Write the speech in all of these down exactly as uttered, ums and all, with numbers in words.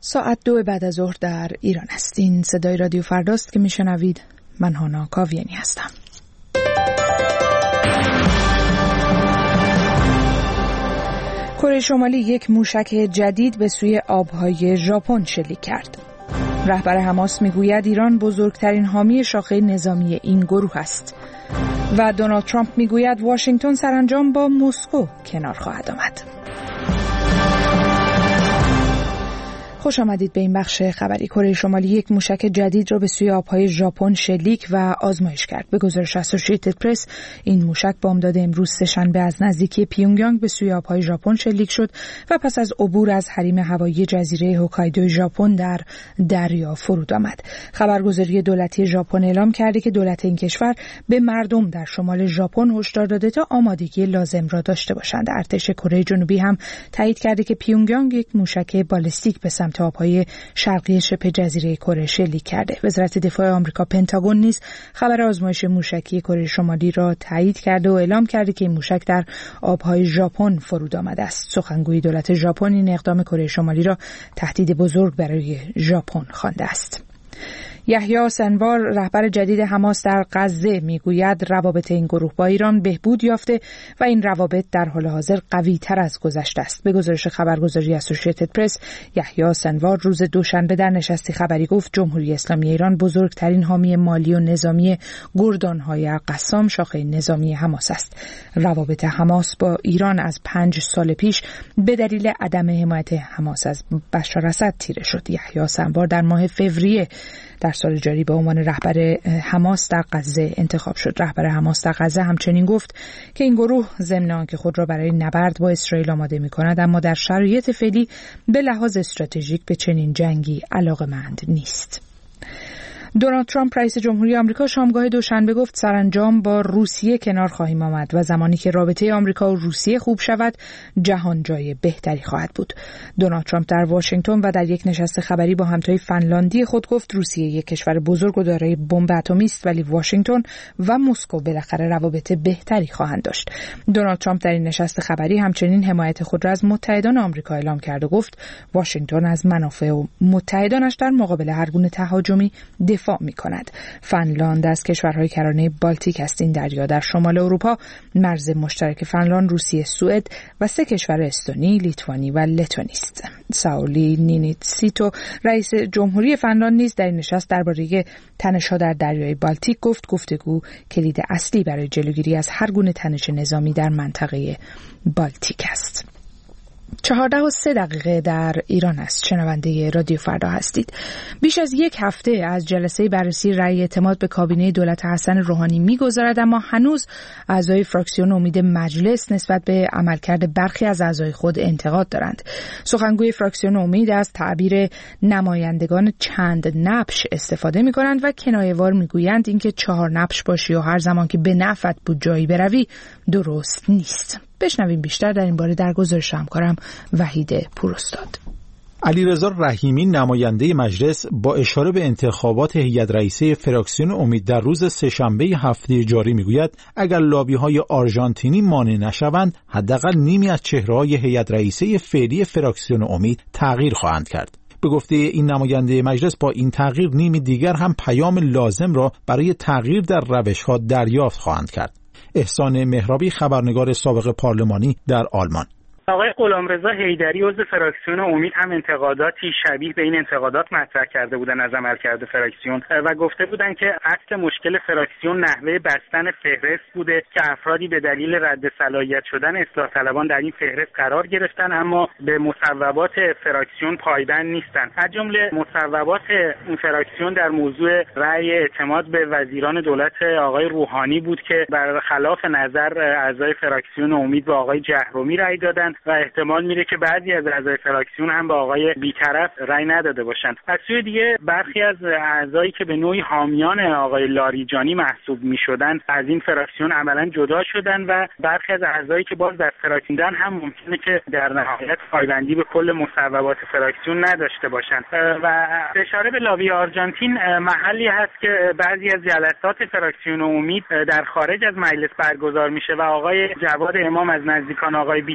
ساعت دو بعد از ظهر در ایران است. این صدای رادیو فرداست که میشنوید. من هانا کاویانی هستم. کره شمالی یک موشک جدید به سوی آبهای ژاپن شلیک کرد. رهبر حماس میگوید ایران بزرگترین حامی شاخه نظامی این گروه است. و دونالد ترامپ میگوید واشنگتن سرانجام با مسکو کنار خواهد آمد. خوش آمدید به این بخش خبری. کره شمالی یک موشک جدید را به سوی آبهای ژاپن شلیک و آزمایش کرد. به گزارش اسوسییتد پرس، این موشک بامداد امروز سه‌شنبه از نزدیکی پیونگیانگ به سوی آبهای ژاپن شلیک شد و پس از عبور از حریم هوایی جزیره هوکایدو ژاپن در دریا فرود آمد. خبرگزاری دولتی ژاپن اعلام کرده که دولت این کشور به مردم در شمال ژاپن هشدار داده تا آمادگی لازم را داشته باشند. ارتش کره جنوبی هم تایید کرده که پیونگیانگ یک موشک بالستیک به سمت آبهای شرقی شبه جزیره کره شلیک کرده. وزارت دفاع آمریکا پنتاگون نیز خبر آزمایش موشکی کره شمالی را تایید کرده و اعلام کرده که این موشک در آبهای ژاپن فرود آمده است. سخنگوی دولت ژاپن این اقدام کره شمالی را تهدید بزرگ برای ژاپن خوانده است. یحیی سنوار، رهبر جدید حماس در غزه، میگوید روابط این گروه با ایران بهبود یافته و این روابط در حال حاضر قوی تر از گذشته است. به گزارش خبرگزاری اسوسییتد پرس، یحیی سنوار روز دوشنبه در نشستی خبری گفت جمهوری اسلامی ایران بزرگترین حامی مالی و نظامی گردانهای قسام شاخه نظامی حماس است. روابط حماس با ایران از پنج سال پیش به دلیل عدم حمایت حماس از بشار اسد تیره شد. یحیی سنوار در ماه فوریه در سال جاری به عنوان رهبر حماس در غزه انتخاب شد. رهبر حماس در غزه همچنین گفت که این گروه ضمن آنکه خود را برای نبرد با اسرائیل آماده می‌کند، اما در شرایط فعلی به لحاظ استراتژیک به چنین جنگی علاقه‌مند نیست. دونالد ترامپ رئیس جمهوری آمریکا شامگاه دوشنبه گفت سرانجام با روسیه کنار خواهیم آمد و زمانی که رابطه آمریکا و روسیه خوب شود جهان جای بهتری خواهد بود. دونالد ترامپ در واشنگتن و در یک نشست خبری با همتای فنلاندی خود گفت روسیه یک کشور بزرگ و دارای بمب اتمی است، ولی واشنگتن و مسکو بالاخره روابط بهتری خواهند داشت. دونالد ترامپ در این نشست خبری همچنین حمایت خود را از متحدان آمریکا اعلام کرد و گفت واشنگتن از منافع و متحدانش در مقابل هر گونه تهاجمی دفاع می کند. فنلاند از کشورهای کرانه بالتیک است. این دریا در شمال اروپا مرز مشترک فنلاند، روسیه، سوئد و سه کشور استونی، لیتوانی و لتونی است. ساولی نینیتسیتو رئیس جمهوری فنلاند نیز در این نشست درباره تنش‌ها در دریای بالتیک گفت گفتگو کلید اصلی برای جلوگیری از هر گونه تنش نظامی در منطقه بالتیک است. چهارده و سه دقیقه در ایران است. شنونده رادیو فردا هستید. بیش از یک هفته از جلسه بررسی رأی اعتماد به کابینه دولت حسن روحانی می‌گذرد، اما هنوز اعضای فراکسیون امید مجلس نسبت به عملکرد برخی از اعضای خود انتقاد دارند. سخنگوی فراکسیون امید از تعبیر نمایندگان چند نبش استفاده می‌کنند و کنایه‌وار می‌گویند اینکه چهار نبش باشی و هر زمان که به نفعت بود جایی بروی درست نیست. بشنویم بیشتر در این باره در گزارش همکارم وحید پوراستاد. علیرضا رحیمی نماینده مجلس با اشاره به انتخابات هیئت رئیسه فراکسیون امید در روز سه‌شنبه هفته جاری میگوید اگر لابی‌های آرژانتینی مانع نشوند حداقل نیمی از چهره‌های هیئت رئیسه فعلی فراکسیون امید تغییر خواهند کرد. به گفته این نماینده مجلس با این تغییر نیمی دیگر هم پیام لازم را برای تغییر در روش‌ها دریافت خواهند کرد. احسان مهرابی، خبرنگار سابق پارلمانی در آلمان. آقای غلامرضا حیدری عضو فراکسیون امید هم انتقاداتی شبیه به این انتقادات مطرح کرده بودن از عملکرد فراکسیون و گفته بودن که اصل مشکل فراکسیون نحوه بستن فهرست بوده که افرادی به دلیل رد صلاحیت شدن اصلاح طلبان در این فهرست قرار گرفتن اما به مصوبات فراکسیون پایبند نیستن. از جمله مصوبات این فراکسیون در موضوع رأی اعتماد به وزیران دولت آقای روحانی بود که برخلاف نظر اعضای فراکسیون امید به آقای جهرومی رأی دادن و احتمال میره که بعضی از اعضای فراکسیون هم با آقای بیطرف رأی نداده باشند. از سوی دیگه برخی از اعضایی که به نوعی حامیان آقای لاریجانی محسوب میشدن از این فراکسیون عملاً جدا شدن و برخی از اعضایی که باز در فراکسیون هم ممکنه که در نهایت پایبندی به کل مصوبات فراکسیون نداشته باشند. و اشاره به لابی آرژانتین محلی هست که بعضی از جلسات فراکسیون امید در خارج از مجلس برگزار میشه و آقای جواد امام از نزدیکان آقای بیطرف هم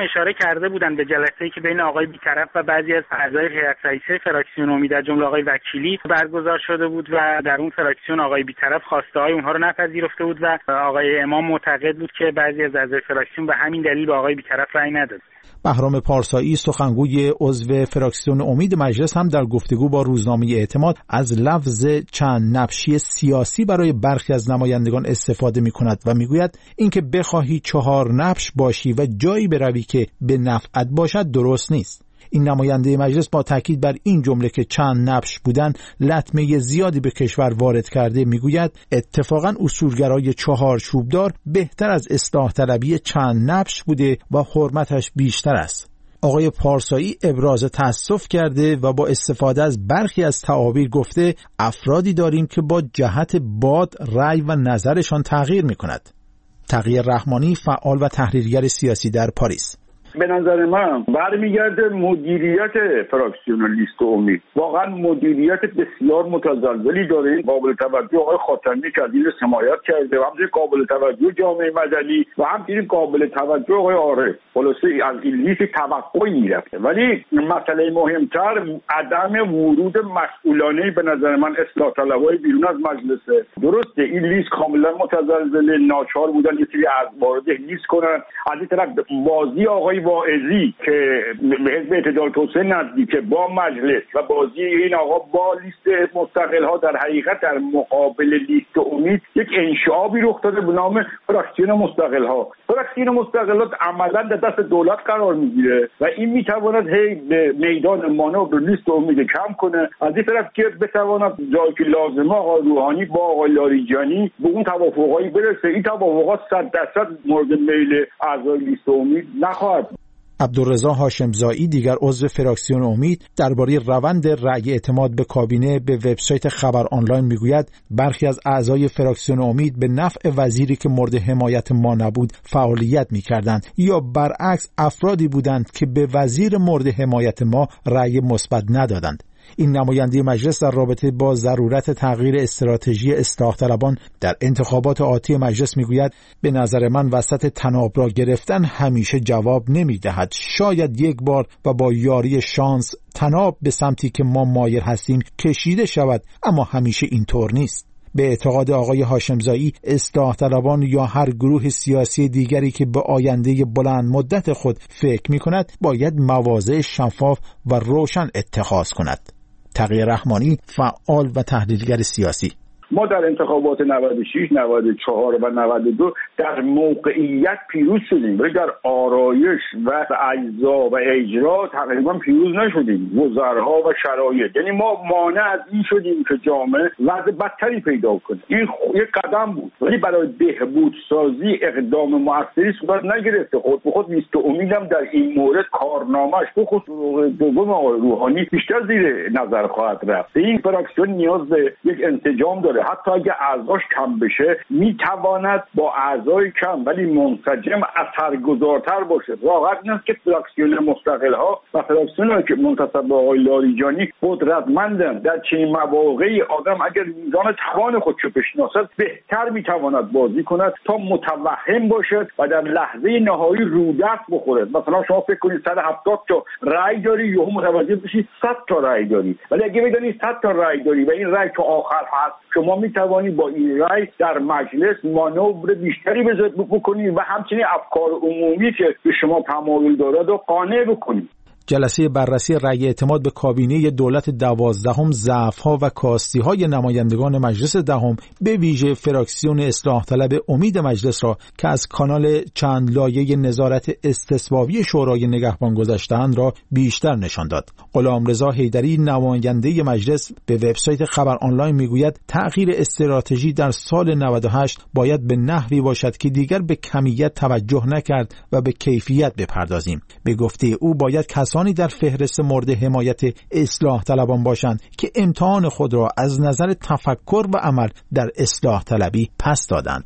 اشاره کرده بودن به جلسه‌ای که بین آقای بی‌طرف و بعضی از اعضای هیئت رئیسه فراکسیون امید از جمله آقای وکیلی برگزار شده بود و در اون فراکسیون آقای بی‌طرف خواسته‌های اونها رو نپذیرفته بود و آقای امام معتقد بود که بعضی از اعضای فراکسیون به همین دلیل به آقای بی‌طرف رأی نداد. بهرام پارسایی سخنگوی عضو فراکسیون امید مجلس هم در گفتگو با روزنامه اعتماد از لفظ چند نبشی سیاسی برای برخی از نمایندگان استفاده می کند و می گوید اینکه بخواهی چهار نبش باشی و جایی بروی که به نفعت باشد درست نیست. این نماینده مجلس با تاکید بر این جمله که چند نبش بودن لطمه زیادی به کشور وارد کرده میگوید اتفاقا اصولگرای چهار چوبدار بهتر از اصلاح طلبی چند نبش بوده و حرمتش بیشتر است. آقای پارسایی ابراز تأسف کرده و با استفاده از برخی از تعابیر گفته افرادی داریم که با جهت باد رأی و نظرشان تغییر میکند. تقی رحمانی فعال و تحلیلگر سیاسی در پاریس: به نظر من برمیگرده مدیریت فراکسیون لیست امید. واقعا مدیریت بسیار متزلزلی داره. قابل توجه آقای خاتمی که از این حمایت کرده و همچنین قابل توجه جامعه مدنی و همچنین قابل توجه آقای عارف. خلاصه از این لیست توقعی میرفته، ولی مسئله مهمتر عدم ورود مسئولانه به نظر من اصلاح طلبای بیرون از مجلسه. درسته این لیست کاملا متزلزل، ناچار بودن یه سری از وارد لیست کنن. از این طرف بازی آقای واعظی که به حزب اعتدال توسعه نزدیکه با مجلس و بازی این آقا با لیست مستقل ها در حقیقت در مقابل لیست امید یک انشعابی رخ داده به نام فراکسیون مستقل ها. فراکسیون مستقل ها عملا در دست دولت قرار میگیره و این میتواند هی به میدان مانور لیست امید کم کنه. از این طرف که بتواند جایی که لازمه آقای روحانی با آقای لاریجانی به اون توافقایی برسه. این توافقات صد درصد مورد میل اعضای لیست امید نخواهد. عبدالرضا هاشمزایی دیگر عضو فراکسیون امید درباره روند رأی اعتماد به کابینه به وبسایت خبر آنلاین میگوید برخی از اعضای فراکسیون امید به نفع وزیری که مورد حمایت ما نبود فعالیت میکردند یا برعکس افرادی بودند که به وزیر مورد حمایت ما رأی مثبت ندادند. این نماینده مجلس در رابطه با ضرورت تغییر استراتژی اصلاح طلبان در انتخابات آتی مجلس میگوید به نظر من وسط طناب را گرفتن همیشه جواب نمیدهد. شاید یک بار و با یاری شانس طناب به سمتی که ما مایل هستیم کشیده شود، اما همیشه اینطور نیست. به اعتقاد آقای هاشمزایی اصلاح طلبان یا هر گروه سیاسی دیگری که به آینده بلند مدت خود فکر می کند باید مواضع شفاف و روشن اتخاذ کند. تقی رحمانی فعال و تحلیلگر سیاسی: ما در انتخابات نود و شش، نود و چهار و نود و دو در موقعیت پیروز شدیم، ولی در آرایش و اجزا و اجرا تقریبا پیروز نشدیم. گذرها و شرایط، یعنی ما مانع از این شدیم که جامعه وضع بدتری پیدا کنه. این یک قدم بود، ولی برای بهبود سازی اقدام مؤثری صورت نگرفته. خود به خود لیست امیدم در این مورد کارنامه‌اش به خصوص دوم آقای روحانی بیشتر زیر نظر خواهد رفت. این فراکسیون نیاز به یک انسجام داره. حتی اگه اعضاش کم بشه میتواند با اعضای کم ولی منسجم اثرگذارتر باشه. واقعا این است که فراکسیون مستقل ها و فراکسیون که منتسب به آقای لاریجانی قدرتمندن. در چنین مواقعی آدم اگر میزان توان خودشو بشناسد بهتر میتواند بازی کند تا متوهم باشد و در لحظه نهایی رودست بخورد. مثلا شما فکر کنید صد و هفتاد تا رأی داری، یهو متوجه بشی صد تا رأی داری، ولی اگه بدونی صد تا رأی داری و این رأی تا آخر هست شما می توانید با این رأی در مجلس مانور بیشتری بکنید و همچنین افکار عمومی که به شما تمایل دارد و قانع بکنید. جلسه بررسی رأی اعتماد به کابینه دولت دوازدهم ضعف‌ها و کاستی‌های نمایندگان مجلس دهم به ویژه فراکسیون اصلاح طلب امید مجلس را که از کانال چند لایه نظارت استثبابی شورای نگهبان گذشته‌اند را بیشتر نشان داد. غلامرضا حیدری نماینده مجلس به وبسایت خبر آنلاین میگوید تغییر استراتژی در سال نود و هشت باید به نحوی باشد که دیگر به کمیت توجه نکرد و به کیفیت بپردازیم. به گفته او باید کسانی در فهرست مورد حمایت اصلاح طلبان باشند که امتحان خود را از نظر تفکر و عمل در اصلاح طلبی پس دادند.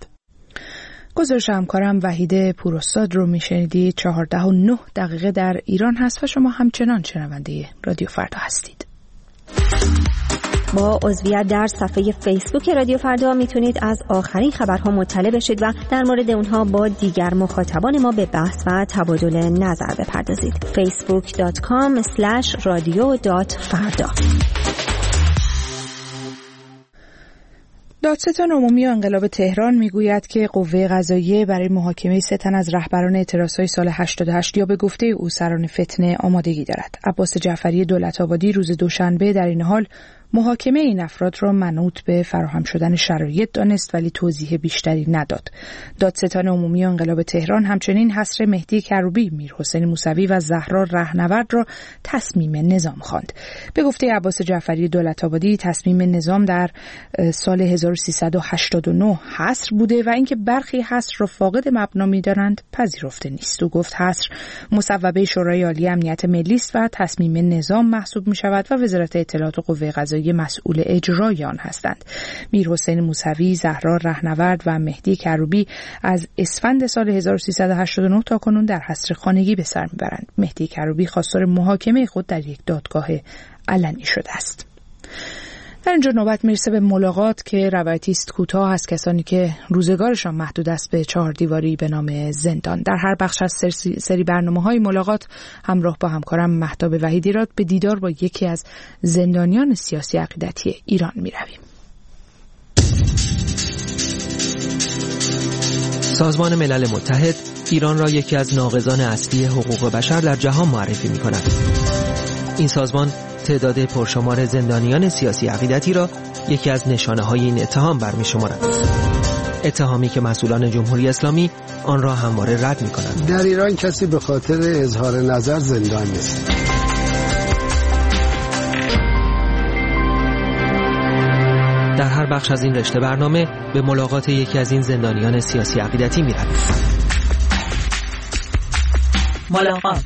گزارش همکارم وحید پوراستاد رو میشنیدید. چهارده و نه دقیقه در ایران هست و شما همچنان شنونده رادیو فردا هستید. با عضویت در صفحه فیسبوک رادیو فردا میتونید از آخرین خبرها مطلع بشید و در مورد اونها با دیگر مخاطبان ما به بحث و تبادل نظر بپردازید. فیسبوک دات کام اسلش رادیو دات فردا. دادستان عمومی انقلاب تهران میگوید که قوه قضاییه برای محاکمه سه تن از رهبران اعتراضهای سال هشتاد و هشت یا به گفته او سران فتنه آمادگی دارد. عباس جعفری دولت‌آبادی روز دوشنبه در این حال محاکمه این افراد را منوط به فراهم شدن شرایط دانست ولی توضیح بیشتری نداد. دادستان عمومی انقلاب تهران همچنین حصر مهدی کروبی، میرحسین موسوی و زهرا رهنورد را تصمیم نظام خواند. به گفته عباس جعفری دولت‌آبادی تصمیم نظام در سال هزار و سیصد و هشتاد و نه حصر بوده و اینکه برخی حصر را فاقد مبنا می‌دانند پذیرفته نیست. او گفت حصر مصوبه شورای عالی امنیت ملی است و تصمیم نظام محسوب می‌شود و وزارت اطلاعات و قوه قضاییه مسئول اجرای آن هستند. میرحسین موسوی، زهرا رهنورد و مهدی کروبی از اسفند سال هزار و سیصد و هشتاد و نه تا کنون در حصر خانگی به سر میبرند. مهدی کروبی خواستار محاکمه خود در یک دادگاه علنی شده است. در اینجا نوبت میرسه به ملاقات که روایتی است کوتاه از کسانی که روزگارشان محدود است به چهار دیواری به نام زندان. در هر بخش از سری برنامه‌های ملاقات همراه با همکارم مهتاب وحیدی‌راد به دیدار با یکی از زندانیان سیاسی عقیدتی ایران میرویم. سازمان ملل متحد ایران را یکی از ناقضان اصلی حقوق بشر در جهان معرفی می‌کند. این سازمان تعداد پرشمار زندانیان سیاسی عقیدتی را یکی از نشانه‌های این اتهام برمی‌شمارد. اتهامی که مسئولان جمهوری اسلامی آن را همواره رد می‌کنند. در ایران کسی به خاطر اظهار نظر زندان نیست. در هر بخش از این رشته برنامه به ملاقات یکی از این زندانیان سیاسی عقیدتی می‌رویم. ملاقات.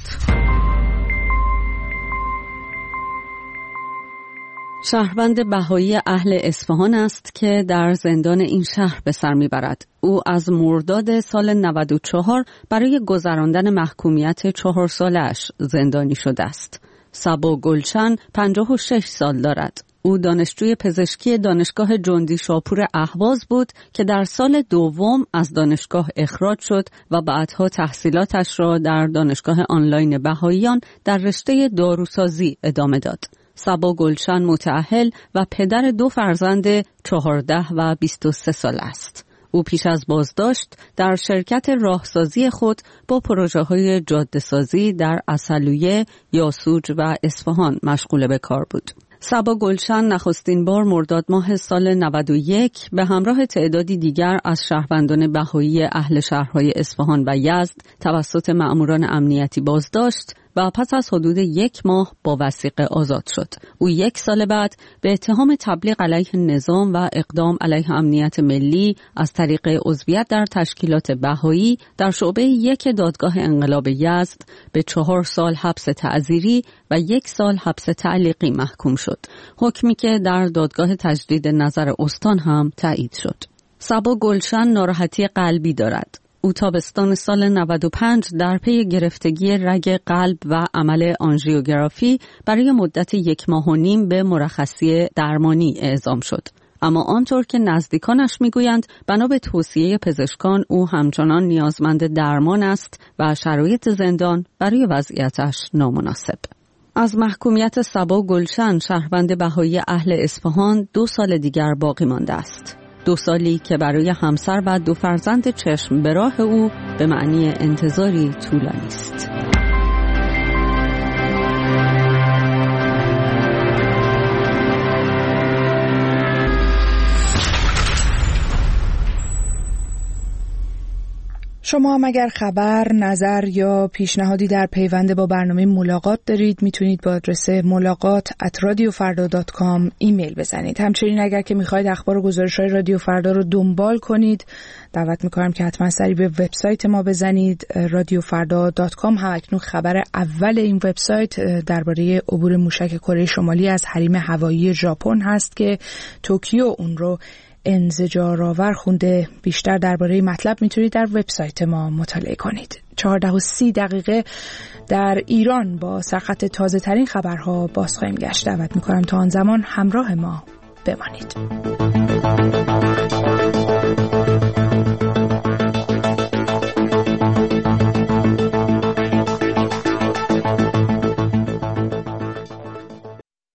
شهروند بهایی اهل اصفهان است که در زندان این شهر به سر میبرد. او از مرداد سال نود و چهار برای گذراندن محکومیت چهار سالش زندانی شده است. سبا گلشن پنجاه و شش سال دارد. او دانشجوی پزشکی دانشگاه جندی شاپور اهواز بود که در سال دوم از دانشگاه اخراج شد و بعدها تحصیلاتش را در دانشگاه آنلاین بهاییان در رشته داروسازی ادامه داد. سبا گلشن متأهل و پدر دو فرزند چهارده و بیست و سه سال است. او پیش از بازداشت در شرکت راهسازی خود با پروژه‌های جاده‌سازی در عسلویه، یاسوج و اصفهان مشغول به کار بود. سبا گلشن نخستین بار مرداد ماه سال نود و یک به همراه تعدادی دیگر از شهروندان بهایی اهل شهرهای اصفهان و یزد توسط مأموران امنیتی بازداشت و پس از حدود یک ماه با وثیقه آزاد شد. او یک سال بعد به اتهام تبلیغ علیه نظام و اقدام علیه امنیت ملی از طریق عضویت در تشکیلات بهایی در شعبه یک دادگاه انقلاب یزد به چهار سال حبس تعزیری و یک سال حبس تعلیقی محکوم شد. حکمی که در دادگاه تجدید نظر استان هم تایید شد. سبا گلشن ناراحتی قلبی دارد. او تابستان سال نود و پنج در پی گرفتگی رگ قلب و عمل آنژیوگرافی برای مدت یک ماه و نیم به مرخصی درمانی اعزام شد. اما آنطور که نزدیکانش میگویند بنا به توصیه پزشکان او همچنان نیازمند درمان است و شرایط زندان برای وضعیتش نامناسب. از محکومیت سبا گلشن شهروند بهایی اهل اصفهان دو سال دیگر باقی مانده است. دو سالی که برای همسر و دو فرزند چشم به راه او به معنی انتظاری طولانی است. شما هم اگر خبر، نظر یا پیشنهادی در پیوند با برنامه ملاقات دارید میتونید با آدرس ملاقات ات رادیو فردا دات کام ایمیل بزنید. همچنین اگر که میخواید اخبار و گزارش‌های رادیو فردا رو دنبال کنید دعوت میکنم که حتما سری به وبسایت ما بزنید رادیو فردا دات کام. هم اکنون خبر اول این وبسایت درباره عبور موشک کره شمالی از حریم هوایی ژاپن هست که توکیو اون رو انزجارآور خونده. بیشتر درباره مطلب میتونید در وبسایت ما مطالعه کنید. چهارده و سی دقیقه در ایران با سرخط تازه ترین خبرها باز خواهیم گشت. دعوت میکنم تا آن زمان همراه ما بمانید.